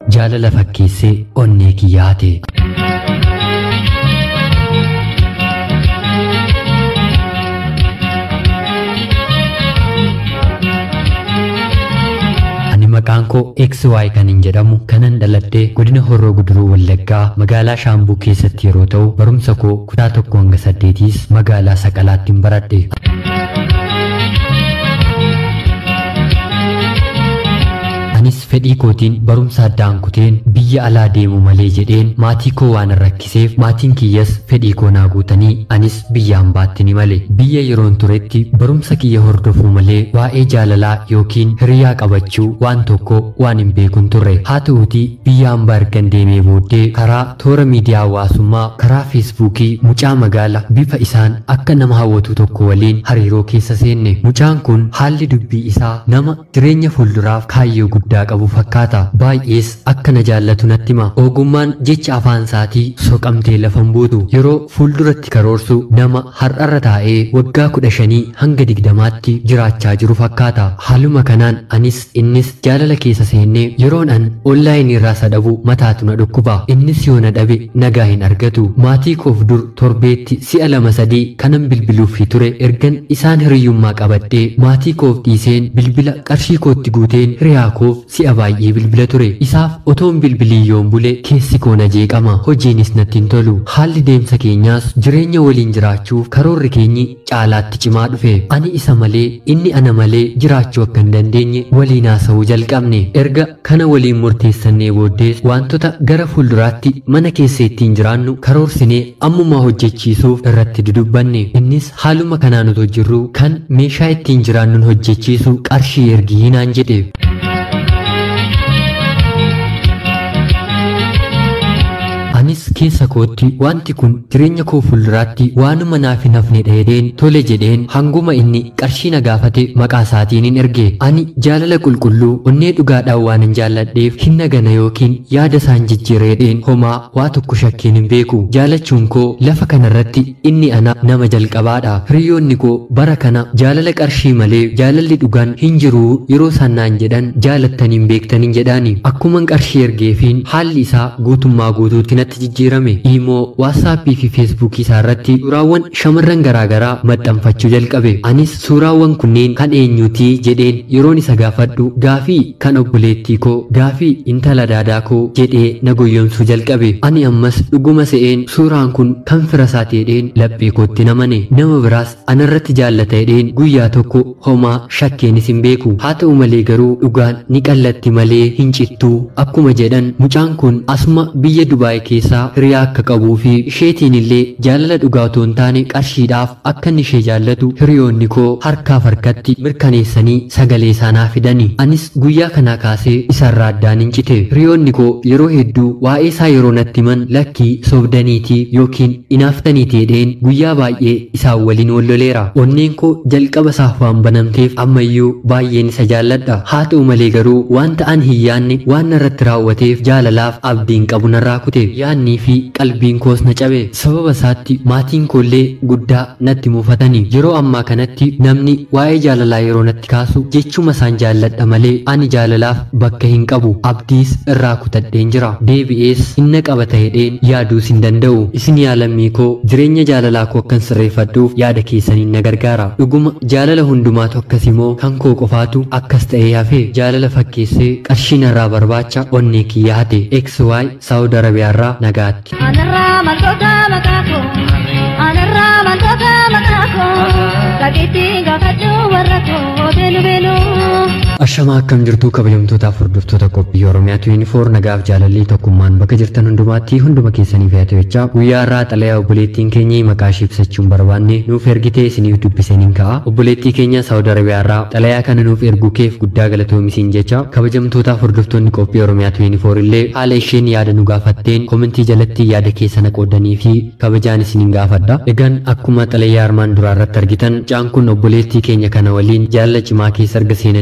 jaalala fakkeessee onnee kiyyaate. Maqaan koo XY kanin jedhamu kanan dhaladhee godina Horroo Guduruu Wallaggaa magaalaa Shaambuu keessatti yeroo ta'u barumsa koo kutaa 1 hanga 8 magaalaa Saqalaattiin baradhe. Anis fedhii kootiin barumsa addaan kuteen biyya alaa deemu malee jedheen maatii koo waan rakkiseef maatiin kiyyas fedhii koo naa guutanii anis biyyaan baattini malee biyya yeroon turetti barumsa kiyya hordofuu malee waa'ee jaalalaa yookiin hiriyaa qabachuu waan tokko waan hin beekun turre. Haa ta'uutii biyyaan baargan deemee booddee karaa toora miidiyaa hawaasummaa karaa feesbuukii mucaa magaala bifa isaan akka nama hawwatu tokko waliin hariiroo keessa seenne. Mucaan kun haalli dubbii isaa nama jireenya fuulduraaf kaayyoo guddaa qabu fakkaata. Baay'ees akka na jaallatu natti hima. Ogummaan jecha afaan isaatii soqamtee lafan buutu. Yeroo fuulduratti karoorsu nama har'arra taa'ee waggaa 15 hanga 20tti jiraachaa jiru fakkaata. Haaluma kanaan anis innis jaalala keessa seennee yeroon an onlaayinii irraa sadhabu mataatu na dhukkuba. Innis yoo na dhabe nagaa hin argatu. Maatii koof dur torbeetti si'a 2-3 kanan bilbiluuf ture ergan isaan hiriyyummaa qabadhee maatii koof dhiiseen bilbila qarshii kootti guuteen hiriyaa koof si'a baay'ee bilbila ture. Isaaf otoon bilbilii yoon bule keessi koo na jeeqama. Hojiinis natti hin tolu. Haalli deemsa keenyaas jireenya waliin jiraachuuf karoorri keenyi caalaatti cimaa dhufe. Ani isa malee inni ana malee jiraachuu akka hin dandeenye waliin haasa'uu jalqabne. Erga kana waliin murteessannee booddees wantoota gara fuulduraatti mana keessa ittiin jiraannu karoorsinee ammumaa hojjechiisuuf irratti dudubbanne. Innis haaluma kanaan otoo jirru kan meeshaa ittiin jiraannuun hojjechiisu qarshii ergii naan jedhe. Anis keessa kootti wanti kun jireenya koo fuulduraatti waanuma naaf hin hafne dheedeen tole jedheen hanguma inni qarshii na gaafate maqaa isaatiin hin erge. Ani jaalala qulqulluu onnee dhugaadhaan waan hin jaalladheef hin nagana yookiin yaada isaan jijjiireedheen homaa waa tokko shakkiin hin beeku. Jaalachuun koo lafa kanarratti inni ana nama jalqabaadha. Hiriyoonni koo bara kana jaalala qarshii malee jaalalli dhugaan hin jiru yeroo sannaan jedhan jaalattaniin beektaniin jedhaani. Akkuman qarshii ergeefiin haalli isaa guutummaa guutuutti natti jijjiirame. Imoo waatsaappii fi feesbuukii isaa irratti suuraawwan shamarran garaagaraa maxxanfachuu jalqabe. Anis suuraawwan kunneen kan eenyuutii jedheen yeroon isa gaafadhu gaafii kan obboleettii koo gaafii intala daadaa koo jedhee na goyyomsuu jalqabe. Ani ammas dhuguma se'een suuraan kun kan fira isaa ta'edheen laphee kootti namane. Nama biraas anarratti jaallata jedheen guyyaa tokko homaa shakkeenis hin beeku. Haa ta'u malee garuu dhugaan ni qallatti malee hin cittu. Akkuma jedhan mucaan kun asuma biyya Dubaay keessaa hiriyaa akka qabuu fi isheetiin illee jaalala dhugaa otoo hin taane qarshiidhaaf akka inni ishee jaallatu hiriyoonni koo harkaaf harkatti mirkaneessanii sagalee isaanaa fidani. Anis guyyaa kanaa kaasee isarraa addaan hin cite. Hiriyoonni koo yeroo hedduu waa'ee isaa yeroo natti himan lakkii sobdaniitii yookiin inaaftaniitii jedheen guyyaa baay'ee isaan waliin walloleera. Onneen koo jalqaba isaaf waan banamteef ammayyuu baay'een isa jaalladha. Haa ta'u malee garuu wanta an hin yaanne waan narratti raawwateef jaalalaaf abdiin qabu narraa kute. Yaannii fi qalbiin koos na cabe. Sababa isaatti maatiin koollee guddaa natti muufatanii. Yeroo ammaa kanatti namni waa'ee jaalalaa yeroo natti kaasu jechuma isaan jaalladha malee ani jaalalaaf bakka hin qabu. Abdiis irraa kutadheen jira. Deebi'ees inna qaba ta'edheen yaaduus hin danda'u. Isin yaalammii koo jireenya jaalalaa koo akkan sirreeffadhuuf yaada keessaniin na gargaara. Dhuguma jaalala hundumaatu akkasimoo kan koo qofaatu akkas ta'ee hafe. Jaalala fakkeessee qarshii narraa barbaacha onnee kiyya hate. XY Saawud Arabiyaarraa nagaatti. Anarraa mantota makaako. Anarraa mantota makaako. Dhageetti gaafachuu warra koo beelu beelu. Ashamaa akkam jirtu kabajamtootaaf hordoftoota qophii Oromiyaa 24 nagaaf jaalallee tokkummaan bakka jirtan hundumaatti hunduma keessaniif yaa ta'echaa guyyaa irraa xalayaa obboleettiin keenya maqaa ishee ibsachuun barbaanne nuuf ergitee isiniif dubbisaniin ka'a. Obboleettii keenya Saawud Arabiyaa irraa xalayaa kana nuuf erguu keef guddaa galatoomisiin jecha kabajamtootaaf hordoftoonni qophii Oromiyaa 24 illee haala isheen yaada nu gaafatteen komentii jalatti yaada keessan qoodanii fi kabajaan isiniin gaafadha. Egaan akkuma xalayaa armaan duraa irratti argitan caan kun obboleettii keenya kana waliin jaalala cimaa keessa erga seenanii booddee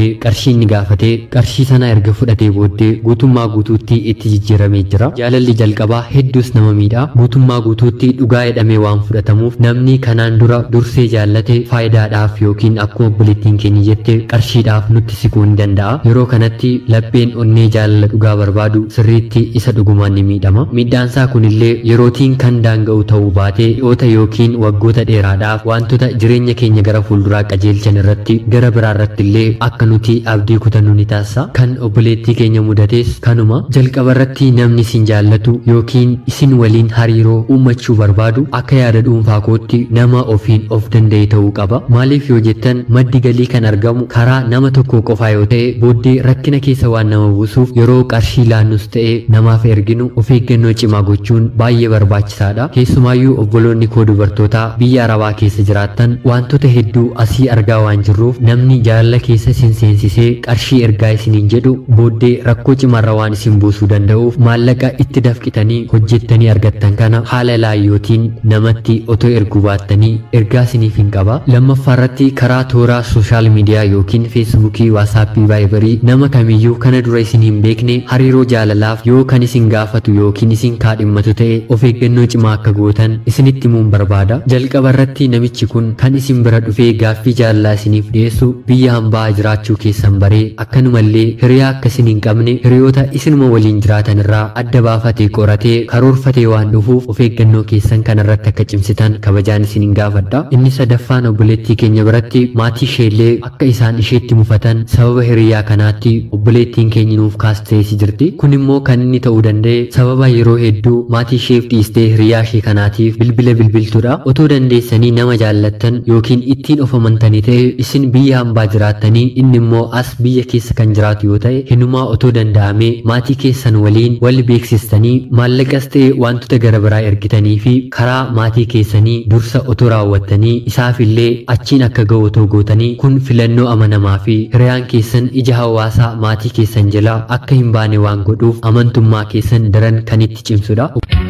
booddee qarshii inni gaafatee qarshii sana erga fudhatee booddee guutummaa guutuutti itti jijjiiramee jira. Jaalalli jalqabaa hedduus nama miidha. Guutummaa guutuutti dhugaa jedhamee waan fudhatamuuf namni kanaan dura dursee jaallate faayidaadhaaf yookiin akkuma obboleettiin keenya jette qarshiidhaaf nutti siquu ni danda'a. Yeroo kanatti lapheen onnee jaalala dhugaa barbaadu sirriitti isa dhugumaan ni miidhama. Miidhaansaa kunillee yerootiin kan daanga'u ta'uu baatee dhiyoota yookiin waggoota dheeraadhaaf wantoota jireenya keenya gara fuulduraa qajeelchan irratti gara biraa irratti illee akka nuti abdii kutannu ni taasisa. Kan obboleettii keenya mudates kanuma. Jalqaba irratti namni isin jaallatu yookiin isin waliin hariiroo uumachuu barbaadu akka yaada dhuunfaa kootti nama ofiin of danda'e ta'uu qaba. Maaliif yoo jettan maddi galii kan argamu karaa nama tokko qofaa yoo ta'e booddee rakkina keessa waan nama buusuuf yeroo qarshii laannus ta'e namaaf erginu of eeggannoo cimaa gochuun baay'ee barbaachisaadha. Keessumaayyuu obboloonni koo dubartootaa biyya Arabaa keessa jiraattan wantoota hedduu asii argaa waan jirruuf namni jaalala keessa isin seensisee qarshii ergaa isiniin jedhu booddee rakkoo cimaarra waan isin buusuu danda'uuf maallaqa itti dafqitanii hojjettanii argattan kana haala laayyootiin namatti otoo erguu baattanii ergaa isiniif hin qaba. Lammaffaa irratti karaa toora sooshaal miidiyaa yookiin feesbuukii, waasaappii, vaayibarii nama kamiyyuu kana dura isin hin beekne hariiroo jaalalaaf yoo kan isin gaafatu yookiin isin kaadhimmatu ta'e of eeggannoo cimaa akka gootan isinitti himuun barbaada. Jalqaba irratti namichi kun kan isin bira dhufee gaaffii jaalalaa isiniif dhiyeessu biyya hambaa jiraachuu keessan baree akkanumallee hiriyaa akka isin hin qabne hiriyoota isinuma waliin jiraatan irraa adda baafatee qoratee karoorfatee waan dhufuuf of eeggannoo keessan kanarratti akka cimsitan kabajaan isin hin gaafadha. Inni sadaffaan obboleettii keenya biratti maatii isheellee akka isaan isheetti mufatan sababa hiriyaa kanaatti obboleettiin keenya nuuf kaastee jirti. Kun immoo kan inni ta'uu danda'e sababa yeroo hedduu maatii isheef dhiistee hiriyaa ishee kanaatiif bilbila bilbiltudha. Otoo dandeessanii nama jaallattan yookiin ittiin of amantanii ta'e isin biyya hambaa jiraattanii inni immoo as biyya keessa kan jiraatu yoo ta'e hinumaa otoo danda'amee maatii keessan waliin wal beeksistanii maallaqas ta'e wantoota gara biraa ergitanii fi karaa maatii keessanii dursa otoo raawwattanii isaaf illee achiin akka ga'u otoo gootanii kun filannoo amanamaa fi hiriyaan keessan ija hawaasaa maatii keessan jalaa akka hin baane waan godhuuf amantummaa keessan daran kan itti cimsudha.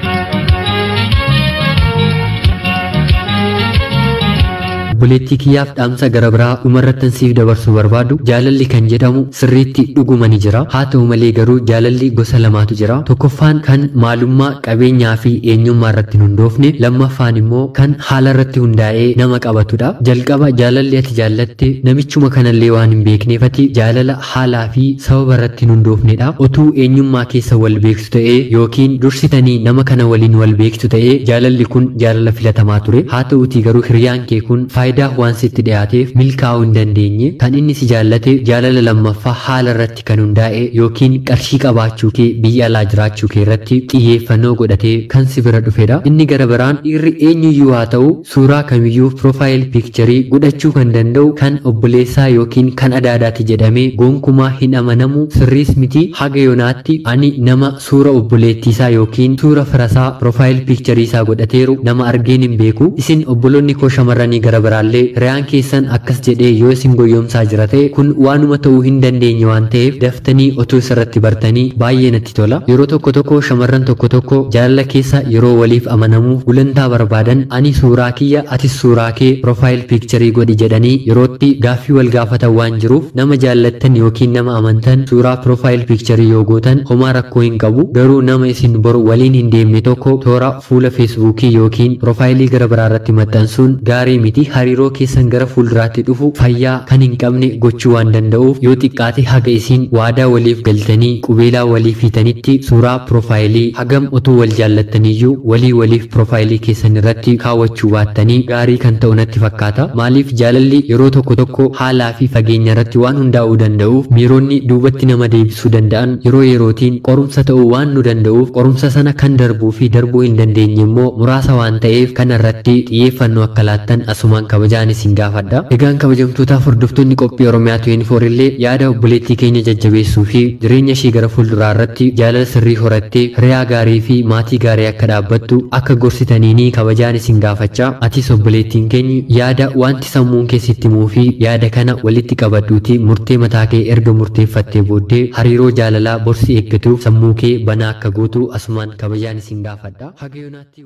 obboleettii kiyyaaf dhaamsa gara biraa dhumarratti siif dabarsuu barbaadu jaalalli kan jedhamu sirriitti dhuguma ni jira. Haa ta'u malee garuu jaalalli gosa lamaatu jira. Tokkoffaan kan maalummaa qabeenyaa fi eenyummaa irratti hundoofne, lammaffaan immoo kan haala irratti hundaa'ee nama qabatudha. Jalqaba jaalalli ati jaallatte namichuma kanallee waan hin beekneef ati jaalala haalaa fi sababa irratti hundoofnedha. Otuu eenyummaa keessa wal beektu ta'ee yookiin dursitanii nama kana waliin wal beektu ta'ee jaalalli kun jaalala filatamaa ture. Haa ta'utii garuu hiriyaan kee kun faayidaa waan sitti dhiyaateef milkaa'uu hin dandeenye. Kan inni si jaallate jaalala lammaffaa haala irratti kan hundaa'e yookiin qarshii qabaachuu kee biyya alaa jiraachuu kee irratti xiyyeeffannoo godhatee kan si bira dhufedha. Inni gara biraan dhiirri eenyuyyuu haa ta'u suuraa kamiyyuu piroofaayil piikcharii godhachuu kan danda'u kan obboleessaa yookiin kan adaadaati jedhamee gonkumaa hin amanamu, sirriis miti. Haga yoonaatti ani nama suura obboleettiisaa yookiin suura firasaa piroofaayil piikcharii isaa godhateeru nama argeen hin beeku. Isin obboloonni koo shamarranii gara biraallee hiriyaan keessan akkas jedhee yoo isin goyyomsaa jira ta'e kun waanuma ta'uu hin dandeenye waan ta'eef daftanii otoo isarratti bartanii baay'ee natti tola. Yeroo tokko tokko shamarran tokko tokko jaalala keessa yeroo waliif amanamuuf gulantaa barbaadan ani suuraa kiyya atis suuraa kee piroofaayil piikcharii godhi jedhanii yerootti gaaffii wal gaafatan waan jiruuf nama jaallattan yookiin nama amantan suuraa piroofaayil piikcharii yoo gootan homaa rakkoo hin qabu. Garuu nama isin boru waliin hin deemne tokko toora fuula feesbuukii yookiin piroofaayilii gara biraa irratti maxxansuun gaarii miti. Hariiroo keessan gara fuulduraatti dhufu fayyaa kan hin qabne gochuu waan danda'uuf yoo xiqqaate haga isin waadaa waliif galtanii qubeelaa waliif hiitanitti suuraa piroofaayilii hagam otoo wal jaallattaniyyuu waliif piroofaayilii keessan irratti kaawwachuu baattanii gaarii kan ta'u natti fakkaata. Maaliif jaalalli yeroo tokko tokko haalaa fi fageenya irratti waan hundaa'uu danda'uuf miironni duubatti nama deebisuu danda'an yeroo yerootiin qorumsa ta'uu waan nu danda'uuf qorumsa sana kan darbuu fi darbuu hin dandeenye immoo muraasa waan ta'eef kana irratti xiyyeeffannoo akka laattan asumaan kabajaan isin gaafadha. Egaan kabajamtootaaf hordoftoonni qophii Oromiyaa 24 illee yaada obboleettii keenya jajjabeessuu fi jireenya ishee gara fuulduraa irratti jaalala sirrii horattee hiriyaa gaarii fi maatii gaarii akka dhaabbattu akka gorsitaniini kabajaan isin gaafachaa. Atis obboleettiin keenya yaada wanti sammuun keessatti himuu fi yaada kana walitti qabadhuuti murtee mataa kee erga murteeffattee booddee hariiroo jaalalaa borsi eeggatuuf sammuu kee banaa akka gootu asumaan kabajaan isin gaafadha. Haga yoonaatti